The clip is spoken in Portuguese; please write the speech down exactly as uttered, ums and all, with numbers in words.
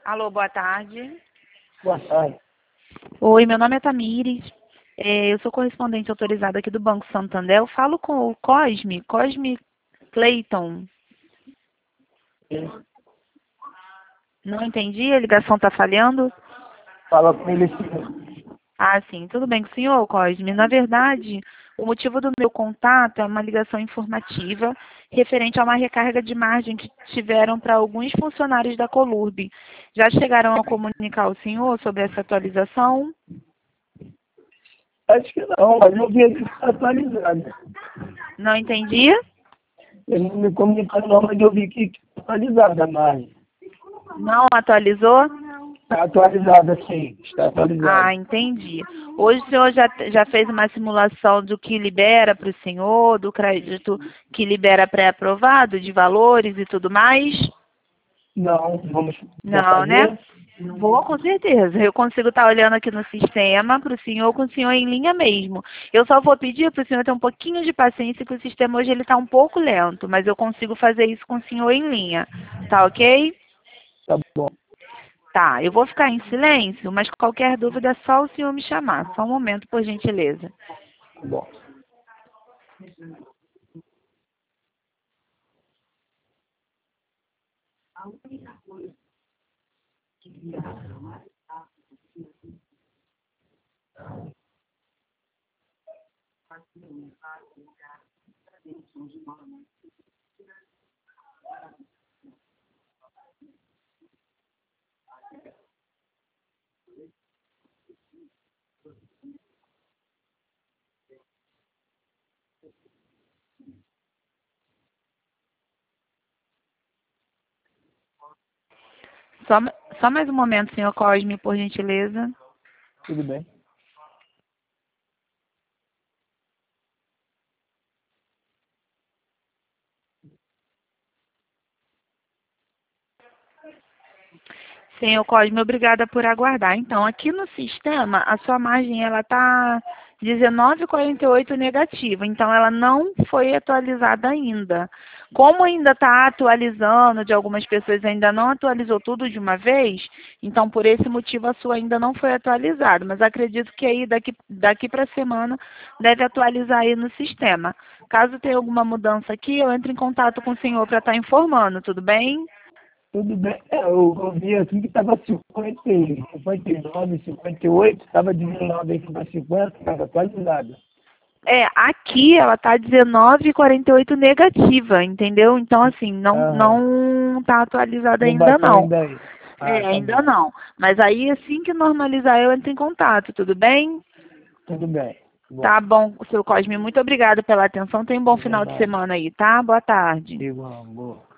Alô, boa tarde. Boa tarde. Oi, meu nome é Tamires. É, eu sou correspondente autorizada aqui do Banco Santander. Eu falo com o Cosme, Cosme Clayton. Não entendi, a ligação está falhando? Fala com ele, sim. Ah, sim, tudo bem com o senhor, Cosme. Na verdade, o motivo do meu contato é uma ligação informativa referente a uma recarga de margem que tiveram para alguns funcionários da Colurb. Já chegaram a comunicar ao senhor sobre essa atualização? Acho que não, mas eu vi aqui que está atualizado. Não entendi? Ele não me comunicou não, mas eu vi que está atualizada a margem. Não atualizou? Está atualizada, sim. Está atualizada. Ah, entendi. Hoje o senhor já, já fez uma simulação do que libera para o senhor, do crédito que libera pré-aprovado, de valores e tudo mais? Não, vamos vou Não, né? fazer. Vou, com certeza. Eu consigo estar olhando aqui no sistema para o senhor, com o senhor em linha mesmo. Eu só vou pedir para o senhor ter um pouquinho de paciência, que o sistema hoje ele está um pouco lento, mas eu consigo fazer isso com o senhor em linha. Tá ok? Tá bom. Tá, eu vou ficar em silêncio, mas qualquer dúvida é só o senhor me chamar. Só um momento, por gentileza. Tá bom. Só, só mais um momento, senhor Cosme, por gentileza. Tudo bem. Senhor Cosme, obrigada por aguardar. Então, aqui no sistema, a sua margem ela está dezenove vírgula quarenta e oito negativa. Então, ela não foi atualizada ainda. Como ainda está atualizando, de algumas pessoas ainda não atualizou tudo de uma vez, então, por esse motivo, a sua ainda não foi atualizada. Mas acredito que aí, daqui, daqui para a semana, deve atualizar aí no sistema. Caso tenha alguma mudança aqui, eu entro em contato com o senhor para estar informando, tudo bem? Tudo bem. É, eu, eu vi aqui que estava cinquenta, cinquenta e nove, cinquenta e oito, estava dezenove aqui para cinquenta, estava atualizada. É, aqui ela tá dezenove vírgula quarenta e oito negativa, entendeu? Então, assim, não, Aham. não tá atualizada Não ainda bateu não. ainda aí. Ah, É, tá ainda bom. não. Mas aí, assim que normalizar, eu entro em contato, tudo bem? Tudo bem. Bom, Tá bom, seu Cosme, muito obrigada pela atenção. Tenha um bom de final de nada. semana aí, tá? Boa tarde. Igual, boa.